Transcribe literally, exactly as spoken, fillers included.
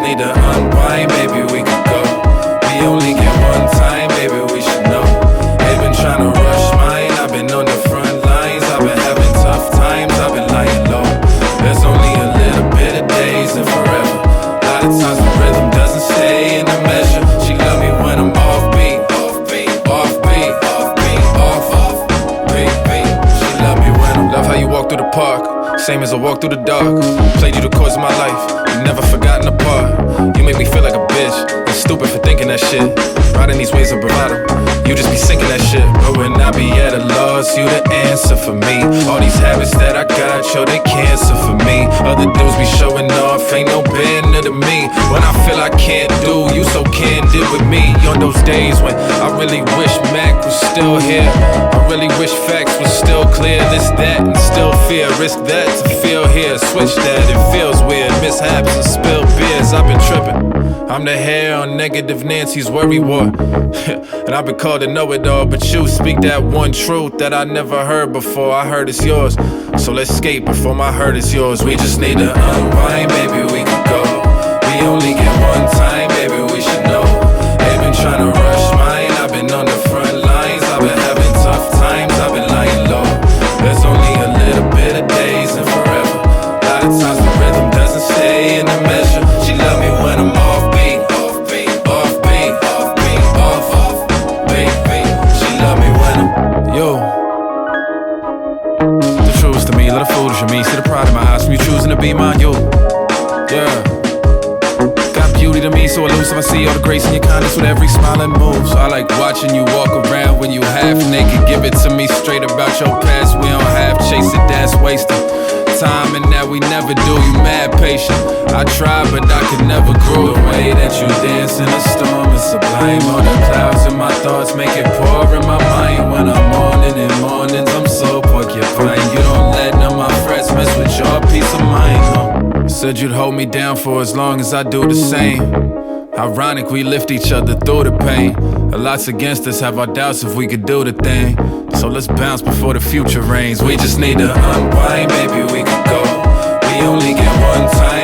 need to unwind, maybe we could go. We only get one time, baby, we should know. They've been trying to rush mine, I've been on the front lines. I've been having tough times, I've been lying low. There's only a little bit of days and forever. A lot of times the rhythm doesn't stay in the measure. She love me when I'm off beat, off beat, off beat, off beat, off, off beat, beat. She love me when I'm. Love how you walk through the park, same as I walk through the dark. Played you the chords of my life, you never forgotten apart. You make me feel like a bitch, and stupid for thinking that shit. Riding these waves of bravado, you just be sinking that shit. But when I be at a loss, you the answer for me. All these habits that I got, show they cancer for me. Other dudes be showing off, ain't no bender to me. When I feel I can't do, you so candid with me. On those days when I really wish Mac was still here, I really wish facts was still clear. This, that, and still fear. Risk that to feel here, switch that, it feels weird. Mishaps and spilled beers, I've been tripping. I'm the hair on negative Nancy's worry wart. And I've been called to know it all, but you speak that one truth that I never heard before. I heard it's yours, so let's skate before my hurt is yours. We just need to unwind, maybe we could go. We only get one time, baby, we should know. They've been trying to rush mine, I've been on the front lines. I've been having tough times, I've been lying low. There's only a little bit of days and forever. A lot of times the rhythm doesn't stay in the measure. She love me when I'm off beat, off beat, off beat, off beat, off, off beat, beat. She love me when I'm yo. The truth to me, little foolish of me. See the pride in my eyes from you choosing to be mine, yo. Yeah. Got beauty to me, so elusive. I see all the grace in your kindness with every smiling move. So I like watching you walk around when you half naked. Give it to me straight about your past. We don't have chase it, that's wasted time, and that we never do. You mad patient. I try, but I could never grow. The way that you dance in a storm is sublime. On the clouds in my thoughts make it pour in my mind. When I'm morning in mornings, I'm so porcupine. You don't let none of my friends mess with your peace of mind, no. Said you'd hold me down for as long as I do the same. Ironic, we lift each other through the pain. A lot's against us, have our doubts if we could do the thing. So let's bounce before the future rains. We just need to unwind, maybe we could go. We only get one time.